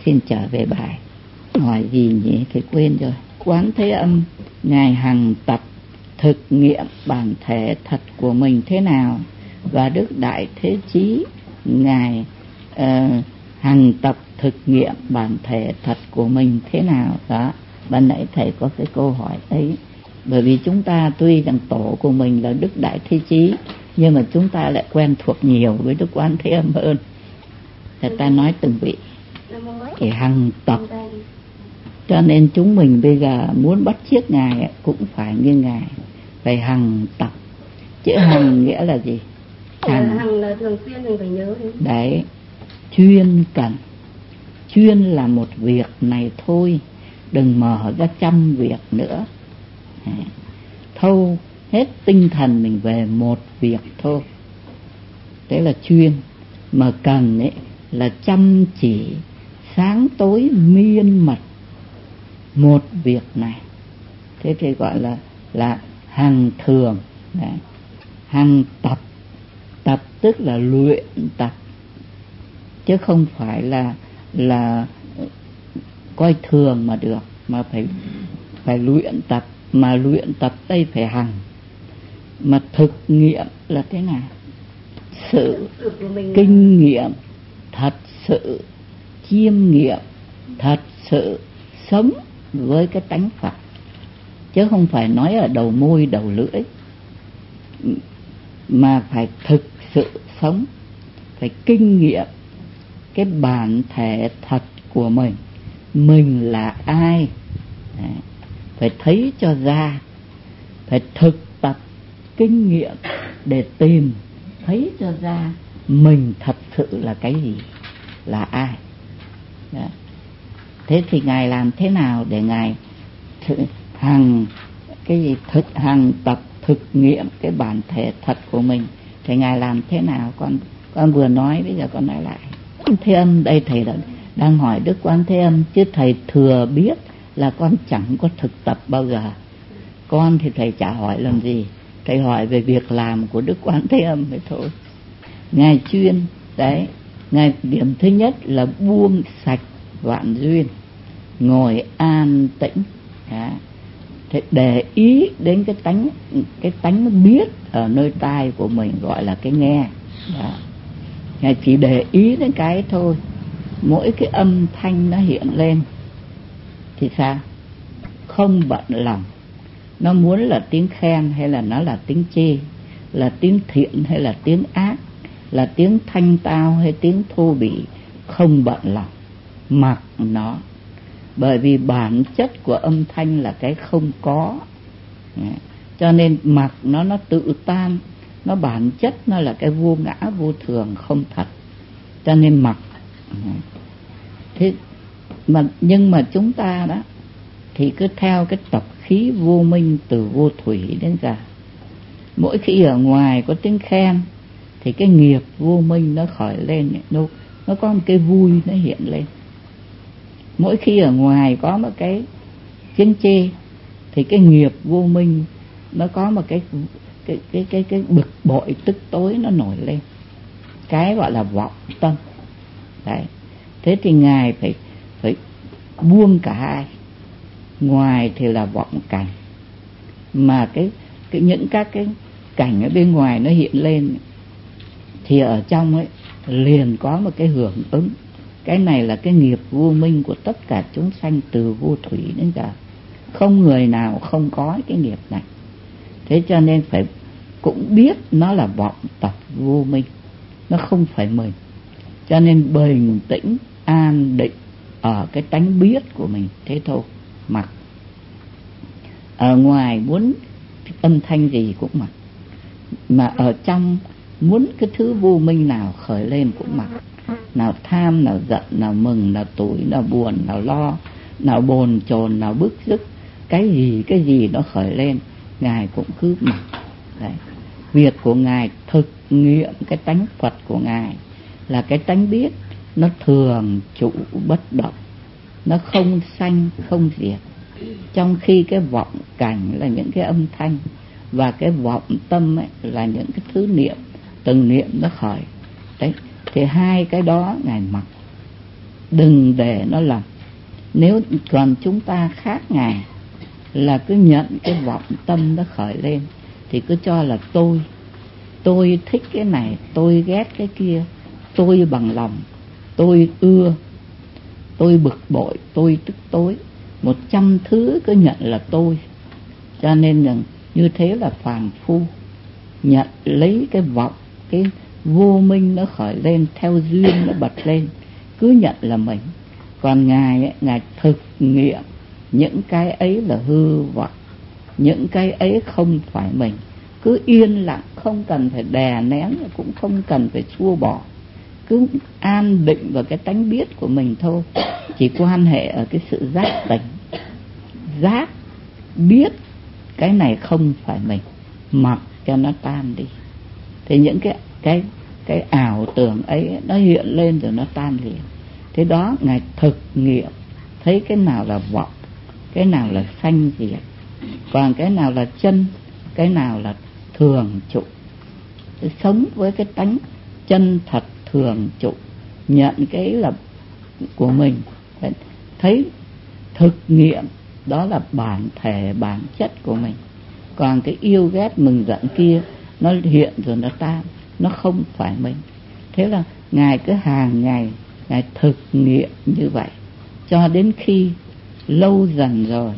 xin trở về bài. Hỏi gì nhỉ? Phải quên rồi. Quán Thế Âm, Ngài hằng tập thực nghiệm bản thể thật của mình thế nào? Và Đức Đại Thế Chí, Ngài hằng tập thực nghiệm bản thể thật của mình thế nào? Đó, ban nãy thầy có cái câu hỏi ấy. Bởi vì chúng ta tuy rằng tổ của mình là Đức Đại Thế Chí, nhưng mà chúng ta lại quen thuộc nhiều với Đức Quán Thế Âm hơn. Người ta nói từng vị thì hằng tập, cho nên chúng mình bây giờ muốn bắt chước Ngài cũng phải như Ngài, phải hằng tập. Chữ hằng nghĩa là gì? Hằng là thường xuyên, mình phải nhớ đấy. Chuyên cần, chuyên là một việc này thôi, đừng mở ra trăm việc nữa. Thâu hết tinh thần mình về một việc thôi, đấy là chuyên. Mà cần ấy là chăm chỉ, sáng tối miên mật một việc này. Thế thì gọi là hằng thường. Đấy. Hằng tập, tập tức là luyện tập, chứ không phải là coi thường mà được, mà phải luyện tập. Mà luyện tập đây phải hằng. Mà thực nghiệm là thế nào? Sự kinh nghiệm thật sự, chiêm nghiệm thật sự, sống với cái tánh Phật, chứ không phải nói ở đầu môi đầu lưỡi, mà phải thực sự sống, phải kinh nghiệm cái bản thể thật của mình. Mình là ai? Đấy. Phải thấy cho ra, phải thực tập kinh nghiệm để tìm thấy cho ra mình thật sự là cái gì, là ai. Đấy. Thế thì Ngài làm thế nào để Ngài hằng tập thực nghiệm cái bản thể thật của mình? Thì Ngài làm thế nào? Con vừa nói, bây giờ con nói lại. Thế Âm đây thầy đang hỏi Đức Quán Thế Âm, chứ thầy thừa biết là con chẳng có thực tập bao giờ. Con thì thầy chả hỏi làm gì, thầy hỏi về việc làm của Đức Quán Thế Âm vậy thôi. Ngài chuyên đấy. Ngài điểm thứ nhất là buông sạch vạn duyên, ngồi an tĩnh. Thế để ý đến cái tánh biết ở nơi tai của mình, gọi là cái nghe. Đó. Ngài chỉ để ý đến cái thôi. Mỗi cái âm thanh nó hiện lên thì sao? Không bận lòng nó muốn là tiếng khen hay là nó là tiếng chê, là tiếng thiện hay là tiếng ác, là tiếng thanh tao hay tiếng thô bỉ. Không bận lòng, mặc nó. Bởi vì bản chất của âm thanh là cái không có, cho nên mặc nó tự tan. Nó bản chất nó là cái vô ngã vô thường không thật, cho nên mặc. Thế nhưng mà chúng ta đó thì cứ theo cái tập khí vô minh từ vô thủy đến giờ. Mỗi khi ở ngoài có tiếng khen thì cái nghiệp vô minh nó khởi lên, nó có một cái vui nó hiện lên. Mỗi khi ở ngoài có một cái tiếng chê thì cái nghiệp vô minh nó có một cái bực bội tức tối nó nổi lên, cái gọi là vọng tâm. Đấy. Thế thì Ngài phải buông cả hai. Ngoài thì là vọng cảnh, mà những các cái cảnh ở bên ngoài nó hiện lên thì ở trong ấy liền có một cái hưởng ứng. Cái này là cái nghiệp vô minh của tất cả chúng sanh từ vô thủy đến giờ, không người nào không có cái nghiệp này. Thế cho nên phải cũng biết nó là vọng tập vô minh, nó không phải mình. Cho nên bình tĩnh an định ở cái tánh biết của mình thế thôi. Mặc ở ngoài muốn âm thanh gì cũng mặc, mà ở trong muốn cái thứ vô minh nào khởi lên cũng mặc. Nào tham, nào giận, nào mừng, nào tủi, nào buồn, nào lo, nào bồn chồn, nào bức rứt, cái gì nó khởi lên Ngài cũng cứ mặc. Đấy. Việc của Ngài thực nghiệm cái tánh Phật của Ngài là cái tánh biết, nó thường trụ bất động, nó không sanh không diệt. Trong khi cái vọng cảnh là những cái âm thanh, và cái vọng tâm ấy là những cái thứ niệm, từng niệm nó khởi. Đấy. Thì hai cái đó Ngài mặc. đừng để nó lầm. Nếu còn chúng ta khác Ngài là cứ nhận cái vọng tâm nó khởi lên thì cứ cho là tôi thích cái này, tôi ghét cái kia, tôi bằng lòng, tôi ưa, tôi bực bội, tôi tức tối, 100 thứ cứ nhận là tôi. Cho nên rằng như thế là phàm phu, nhận lấy cái vọng, cái vô minh nó khởi lên, theo duyên nó bật lên, cứ nhận là mình. Còn Ngài ấy, Ngài thực nghiệm những cái ấy là hư vọng, những cái ấy không phải mình, cứ yên lặng, không cần phải đè nén, cũng không cần phải xua bỏ, cứ an định vào cái tánh biết của mình thôi. Chỉ quan hệ ở cái sự giác tỉnh, giác biết cái này không phải mình, mặc cho nó tan đi. Thì những cái ảo tưởng ấy nó hiện lên rồi nó tan liền. Thế đó Ngài thực nghiệm thấy cái nào là vọng, cái nào là sanh diệt, còn cái nào là chân, cái nào là thường trụ. Sống với cái tánh chân thật thường trụ, nhận cái là của mình, thấy thực nghiệm đó là bản thể bản chất của mình. Còn cái yêu ghét mừng giận kia nó hiện rồi nó tan, nó không phải mình. Thế là Ngài cứ hàng ngày Ngài thực nghiệm như vậy, cho đến khi lâu dần rồi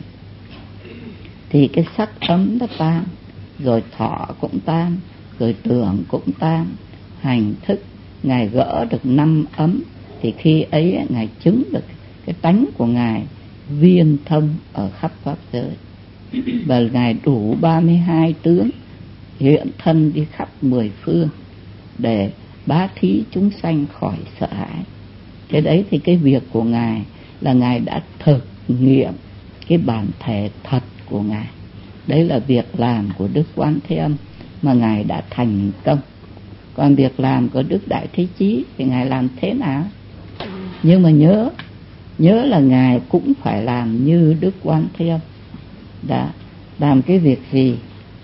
thì cái sắc ấm nó tan, rồi thọ cũng tan, rồi tưởng cũng tan, hành thức Ngài gỡ được 5 ấm. Thì khi ấy Ngài chứng được cái tánh của Ngài viên thông ở khắp pháp giới, và Ngài đủ 32 tướng hiện thân đi khắp 10 phương để bá thí chúng sanh khỏi sợ hãi. Thế đấy thì cái việc của Ngài là Ngài đã thực nghiệm cái bản thể thật của Ngài. Đấy là việc làm của Đức Quán Thế Âm mà Ngài đã thành công. Còn việc làm của Đức Đại Thế Chí thì Ngài làm thế nào? Nhưng mà nhớ là Ngài cũng phải làm như Đức Quán Thế Âm đã làm. Cái việc gì?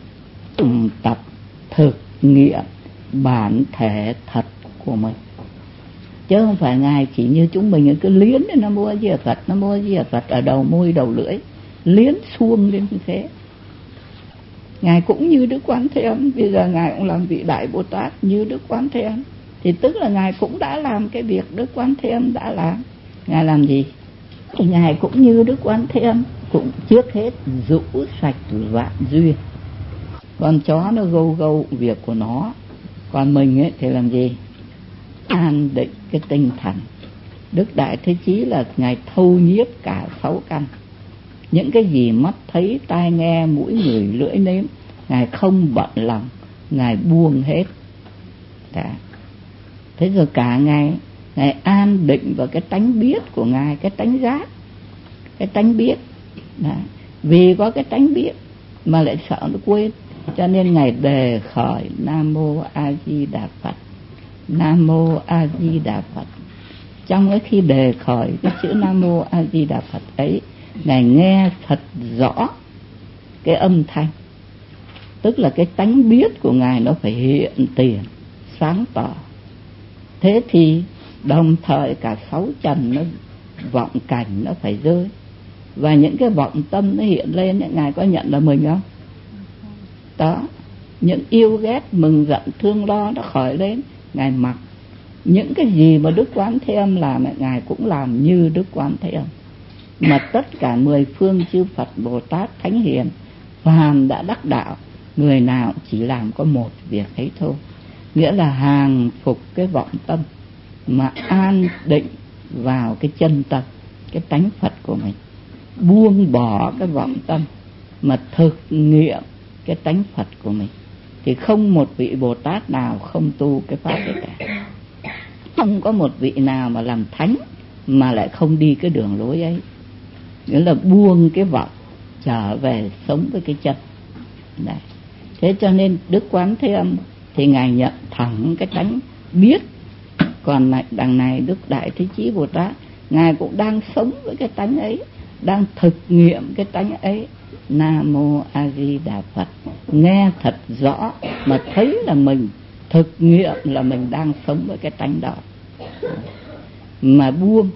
Tập thực nghiệm bản thể thật của mình, chứ không phải Ngài chỉ như chúng mình cứ liến đến Nam Mô A Di Đà Phật, Nam Mô A Di Đà Phật ở đầu môi đầu lưỡi, liến xuông lên như thế. Ngài cũng như Đức Quán Thế Âm, bây giờ Ngài cũng làm vị Đại Bồ Tát như Đức Quán Thế Âm, thì tức là Ngài cũng đã làm cái việc Đức Quán Thế Âm đã làm. Ngài làm gì? Thì Ngài cũng như Đức Quán Thế Âm, cũng trước hết rũ sạch vạn duyên. Con chó nó gâu gâu việc của nó, còn mình ấy thì làm gì? An định cái tinh thần. Đức Đại Thế Chí là Ngài thâu nhiếp cả 6 căn. Những cái gì mắt thấy, tai nghe, mũi ngửi, lưỡi nếm, Ngài không bận lòng, Ngài buông hết. Đã. Thế rồi cả Ngài an định vào cái tánh biết của Ngài, cái tánh giác, cái tánh biết. Đã. Vì có cái tánh biết mà lại sợ nó quên, cho nên Ngài đề khởi Nam Mô A Di Đà Phật, Nam Mô A Di Đà Phật. Trong cái khi đề khởi cái chữ Nam Mô A Di Đà Phật ấy, Ngài nghe thật rõ cái âm thanh, tức là cái tánh biết của Ngài nó phải hiện tiền sáng tỏ. Thế thì đồng thời cả 6 trần nó vọng cảnh nó phải rơi, và những cái vọng tâm nó hiện lên, Ngài có nhận là mình không? Đó, những yêu ghét mừng giận thương lo nó khởi lên, Ngài mặc. Những cái gì mà Đức Quán Thế Âm làm, Ngài cũng làm như Đức Quán Thế Âm. Mà tất cả 10 phương chư Phật Bồ Tát Thánh Hiền phàm đã đắc đạo, người nào chỉ làm có một việc ấy thôi, nghĩa là hàng phục cái vọng tâm mà an định vào cái chân tâm, cái tánh Phật của mình, buông bỏ cái vọng tâm mà thực nghiệm cái tánh Phật của mình. Thì không một vị Bồ Tát nào không tu cái pháp ấy cả. Không có một vị nào mà làm thánh mà lại không đi cái đường lối ấy, nghĩa là buông cái vọng trở về sống với cái chân. Đấy. Thế cho nên Đức Quán Thế Âm thì Ngài nhận thẳng cái tánh biết. Còn đằng này Đức Đại Thế Chí Bồ Tát, Ngài cũng đang sống với cái tánh ấy, đang thực nghiệm cái tánh ấy. Nam Mô A Di Đà Phật, nghe thật rõ mà thấy là mình thực nghiệm là mình đang sống với cái tánh đó. Mà buông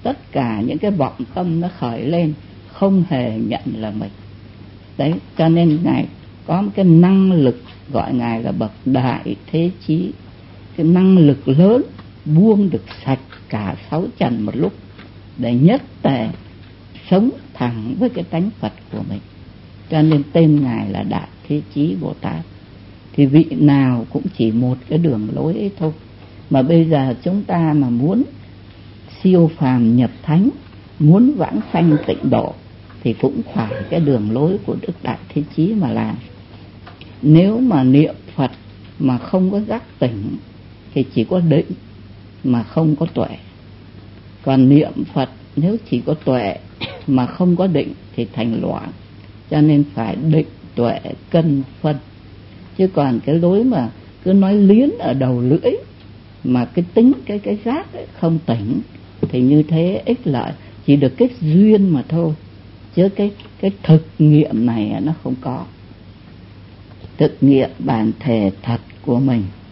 tất cả những cái vọng tâm nó khởi lên không hề nhận là mình. Đấy, cho nên Ngài có một cái năng lực, gọi Ngài là bậc đại thế chí, cái năng lực lớn buông được sạch cả sáu trần một lúc để nhất tề sống thẳng với cái tánh Phật của mình. Cho nên tên Ngài là Đại Thế Chí Bồ Tát. Thì vị nào cũng chỉ một cái đường lối ấy thôi. Mà bây giờ chúng ta mà muốn siêu phàm nhập thánh, muốn vãng sanh tịnh độ thì cũng phải cái đường lối của Đức Đại Thế Chí mà làm. Nếu mà niệm Phật mà không có giác tỉnh thì chỉ có định mà không có tuệ. Còn niệm Phật nếu chỉ có tuệ mà không có định thì thành loạn. Cho nên phải định tuệ cân phân. Chứ còn cái lối mà cứ nói liến ở đầu lưỡi mà cái tính cái giác ấy không tỉnh thì như thế ích lợi chỉ được cái duyên mà thôi, chứ cái thực nghiệm này nó không có. Thực nghiệm bản thể thật của mình